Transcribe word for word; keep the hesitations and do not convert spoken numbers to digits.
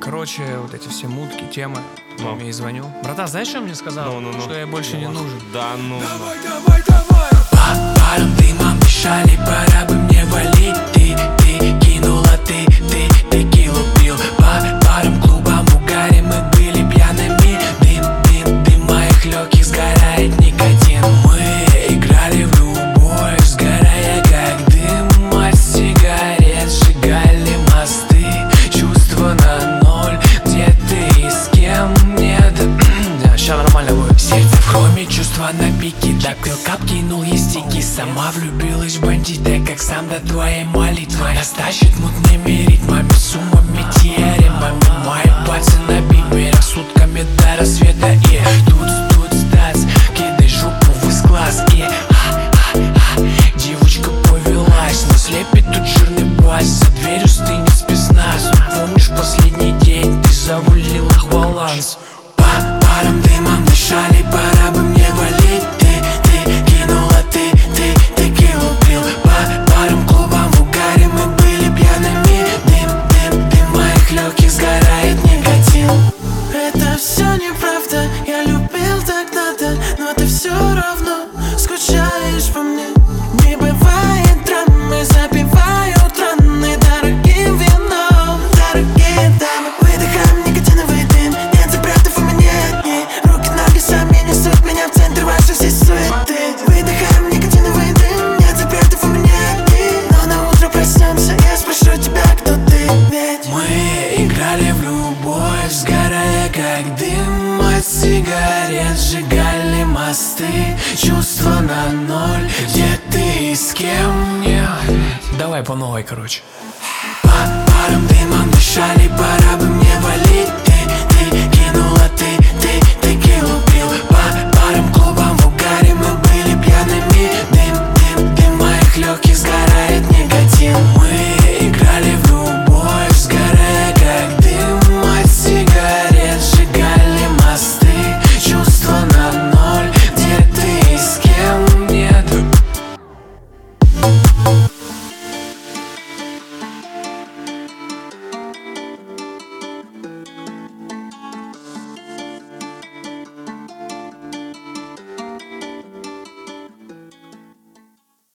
Короче, вот эти все мутки, темы. Ну. Я ей звоню. Братан, знаешь, что он мне сказал? Ну, ну, ну. Что я больше не нужен. Да ну. Давай, давай, давай. По парам дымом дышали, пора бы мне валить. Ты, ты кинула, ты, ты, текилу пил. По парам клубам угаре мы были пьяными. Дым, дым, дым моих легких сгорает никотин. Мы играли в любовь, сгорая как дым от сигарет. Сжигали мосты, чувства на ноль. Где ты и с кем? Нет, да, ща нормально будет. Сердце в хроме, чувства на пике. Допил кап, кинул ей стики. Сама влюбилась в бандита, как сам до твоей молитвы. Нас тащит мутными ритмами, суммами, теоремами. Мои пальцы на бимме, рассудками до рассвета. И тут, тут, стац, кидай жопу в из глаз. И а, а, а, девочка повелась, но слепит тут жирный бас. За дверью стынет спецназ. Помнишь последний день, ты завалила баланс. По парам дымом дышали, пора бы мне валить. Ты, ты кинула, ты, ты, текилу пил. По парам клубам в угаре мы были пьяными. Дым, дым, дым моих легких сгорает никотин. Это все неправда, я любил так надо, но ты все равно скучаешь по мне. Не бывает драмы, запивают раны дорогим вином. Дорогие дамы, выдыхаем никотиновый дым. Нет запретов у меня одни, руки, ноги сами несут меня в центр вашей всей суеты. Выдыхаем никотиновый дым, нет запретов у меня одни. Но на утро проснемся, я спрошу тебя, кто ты, ведь Мы играли в любовь, сгорая как дым от сигарет. Сжигали мосты, чувства на ноль. Где ты и с кем? Нет. Давай по новой, короче. По парам дымом дышали, пора бы мне валить. Ты, ты кинула, ты, ты, ты